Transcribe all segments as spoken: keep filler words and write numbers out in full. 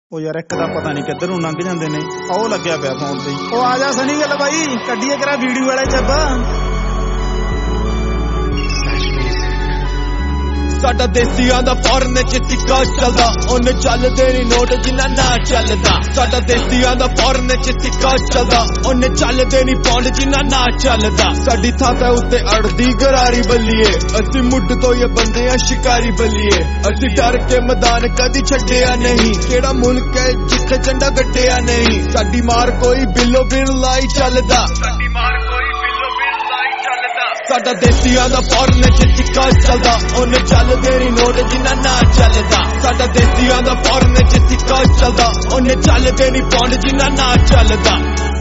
ਉਹ ਯਾਰ ਇੱਕ ਦਾ ਪਤਾ ਨਹੀਂ ਕਿੱਧਰ ਨੂੰ ਲੰਘ ਜਾਂਦੇ ਨੇ। ਉਹ ਲੱਗਿਆ ਪਿਆ ਫੋਨ ਤੇ। ਉਹ ਆ ਜਾ ਸਨੀ ਗੱਲ ਬਾਈ, ਕੱਢੀਏ ਕਰਾ ਵੀਡੀਓ ਵਾਲੇ ਚੱਬ। ਸਾਡਾ ਦੇਸੀਆਂ ਦਾ ਫੌਰਨ ਚ ਟਿੱਕਾ ਚੱਲਦਾ, ਉਹਨੇ ਚੱਲਦੇ ਨੀ ਨੋਟ ਜਿੰਨਾ ਨਾ ਚੱਲਦਾ। ਸਾਡਾ ਦੇਸੀਆਂ ਦਾ ਫੌਰਨ ਚ ਟਿੱਕਾ ਚੱਲਦਾ, ਉਹਨੇ ਚੱਲਦੇ ਨੀ ਪੌਂਡ ਜਿੰਨਾ ਨਾ ਚੱਲਦਾ। ਸਾਡੀ ਥਾਂ ਤੇ ਉੱਤੇ ਅੜਦੀ ਗਰਾਰੀ ਬੱਲੀਏ, ਅਸੀਂ ਮੁੱਢ ਤੋਂ ਇਹ ਬੰਦੇ ਆ ਸ਼ਿਕਾਰੀ ਬੱਲੀਏ। ਅਸੀਂ ਡਰ ਕੇ ਮੈਦਾਨ ਕਦੀ ਛੱਡਿਆ ਨਹੀਂ, ਕਿਹੜਾ ਮੁਲਕ ਹੈ ਜਿੱਥੇ ਝੰਡਾ ਗੱਡਿਆ ਨਹੀਂ। ਸਾਡੀ ਮਾਰ ਕੋਈ ਬਿੱਲੋ ਬਿੱਲ ਲਾਈ ਚੱਲਦਾ, ਸਾਡੀ ਮਾਰ ਕੋਈ ਬਿੱਲੋ ਬਿੱਲ ਲਾਈ ਚੱਲਦਾ। ਸਾਡਾ ਦੇਸੀਆਂ ਦਾ ਫੌਰਨ ਚ ਟਿੱਕਾ ਚੱਲਦਾ, ਉਹਨੇ ਚੱਲਦੇ ਨੀ ਨੋਟ ਜਿੰਨਾ ਨਾ ਚੱਲਦਾ। ਸਾਡਾ ਦੇਸੀਆਂ ਦਾ ਫੌਰਨ ਚ ਟਿੱਕਾ ਚੱਲਦਾ, ਉਹਨੇ ਚੱਲਦੇ ਨੀ ਪੌਂਡ ਜਿੰਨਾ ਨਾ ਚੱਲਦਾ।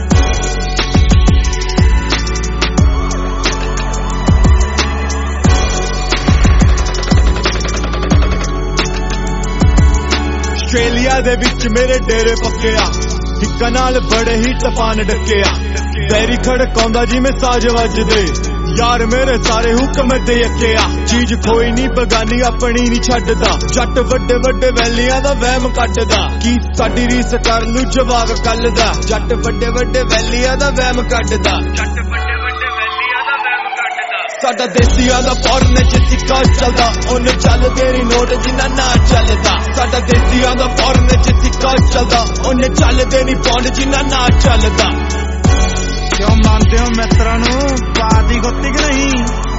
ਆਸਟ੍ਰੇਲੀਆ ਦੇ ਵਿੱਚ ਮੇਰੇ ਡੇਰੇ ਪੱਕਿਆ, ਹਿੱਕਾਂ ਨਾਲ ਬੜੇ ਹੀ ਤੂਫਾਨ ਡੱਕਿਆ। ਬੈਰੀ ਖੜਕਾਉਂਦਾ ਜਿਵੇਂ ਸਾਜ ਵੱਜਦੇ, ਯਾਰ ਮੇਰੇ ਸਾਰੇ ਹੁਕਮ ਤੇ ਅੱਕਿਆ। ਚੀਜ਼ ਕੋਈ ਨਹੀਂ ਬਗਾਨੀ ਆਪਣੀ ਨਹੀਂ ਛੱਡਦਾ, ਜੱਟ ਵੱਡੇ ਵੱਡੇ ਵੈਲੀਆਂ ਦਾ ਵਹਿਮ ਕੱਢਦਾ। ਕੀ ਸਾਡੀ ਰੀਸ ਕਰ ਲੂ ਜਵਾਗ ਕੱਲ ਦਾ, ਜੱਟ ਵੱਡੇ ਵੱਡੇ ਵੈਲੀਆਂ ਦਾ ਵਹਿਮ ਕੱਢਦਾ। ਜੱਟ ਵੱਡੇ ਵੱਡੇ ਵੈਲੀਆਂ ਦਾ ਵਹਿਮ ਕੱਢਦਾ। ਸਾਡਾ ਦੇਸੀਆਂ ਦਾ ਫੌਰਨ ਚ ਟਿੱਕਾ ਚੱਲਦਾ, ਉਹਨੇ ਚੱਲਦੇ ਨੀ ਨੋਟ ਜਿੰਨਾ ਨਾ ਚੱਲਦਾ। ਸਾਡਾ ਦੇਸੀਆਂ ਦਾ ਫੌਰਨ ਚ ਟਿੱਕਾ ਚੱਲਦਾ, ਉਹਨੇ ਚੱਲਦੇ ਨੀ ਪੌਂਡ ਜਿੰਨਾ ਨਾ ਚੱਲਦਾ। ਕਿਉਂ ਮੰਨਦੇ ਹੋ ਮਿੱਤਰਾਂ ਨੂੰ ਪਾਤੀ ਗੁੱਤੀ ਕਿ ਨਹੀਂ?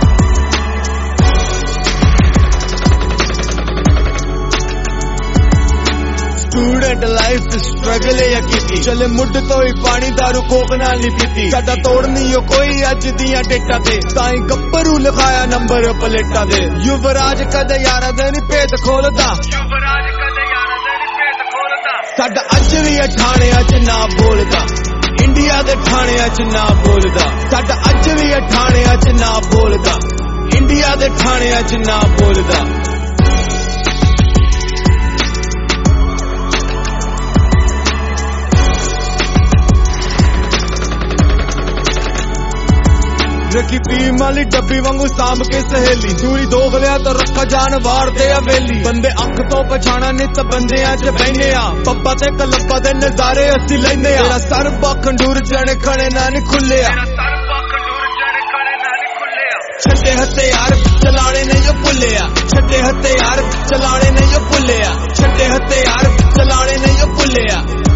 ਸਟੂਡੈਂਟ ਲਾਈਫ ਸਟਰਗਲ ਹੈ ਕੀਤੀ, ਚਲੇ ਮੁੱਢ ਤੋਂ ਹੀ ਪਾਣੀ ਦਾਰੂ ਕੋਕ ਨਾਲ ਨਹੀਂ ਪੀਤੀ। ਸਾਡਾ ਤੋੜਨੀ ਓ ਕੋਈ ਅੱਜ ਦੀਆਂ ਡੇਟਾਂ ਤੇ, ਤਾਂ ਹੀ ਗੱਭਰੂ ਲਿਖਾਇਆ ਨੰਬਰ ਪਲੇਟਾਂ ਦੇ। ਯੁਵਰਾਜ ਕਦੇ ਯਾਰਾਂ ਦੇ ਨੀ ਭੇਤ ਖੋਲਦਾ, ਯੁਵਰਾਜ ਕਦੇ ਯਾਰਾਂ ਦੇ ਨੀ ਭੇਤ ਖੋਲਦਾ। ਸਾਡਾ ਅੱਜ ਵੀ ਇਹ ਠਾਣਿਆਂ ਚ ਨਾ ਬੋਲਦਾ, ਇੰਡੀਆ ਦੇ ਠਾਣਿਆਂ ਚ ਨਾ ਬੋਲਦਾ। ਸਾਡਾ ਅੱਜ ਵੀ ਇਹ ਠਾਣਿਆਂ ਚ ਨਾ ਬੋਲਦਾ, ਇੰਡੀਆ ਦੇ ਠਾਣਿਆਂ ਚ ਨਾ ਬੋਲਦਾ। ਰੱਖੀ ਪੀਮ ਵਾਲੀ ਡੱਬੀ ਵਾਂਗੂ ਸਾਂਭ ਕੇ ਸਹੇਲੀ, ਦੂਰੀ ਦੋਗਲਿਆਂ ਤੋਂ ਰੱਖਾ ਜਾਨ ਵਾਰ ਦੇ ਹਵੇਲੀ। ਬੰਦੇ ਅੱਖ ਤੋਂ ਪਛਾਣਾ ਨਿਤ ਬੰਦਿਆਂ ਚ ਬਹਿਨੇ ਆ, ਪੱਪਾ ਤੇ ਕਲੱਪਾ ਦੇ ਨਜ਼ਾਰੇ ਅਸੀਂ ਲੈਨੇ ਆ। ਤੇਰਾ ਸਰ ਬਖੰਡੂਰ ਜਣੇ ਖਣੇ ਨਾ ਨੀ ਖੁੱਲਿਆ, ਛੱਡੇ ਹਥਿਆਰ ਚਲਾਣੇ ਨਹੀਂ ਉਹ ਭੁੱਲਿਆ। ਛੱਡੇ ਹਥਿਆਰ ਚਲਾਣੇ ਨਹੀਂ ਉਹ ਭੁੱਲਿਆ, ਛੱਡੇ ਹਥਿਆਰ ਚਲਾਣੇ ਨਹੀਂ ਉਹ ਭੁੱਲਿਆ।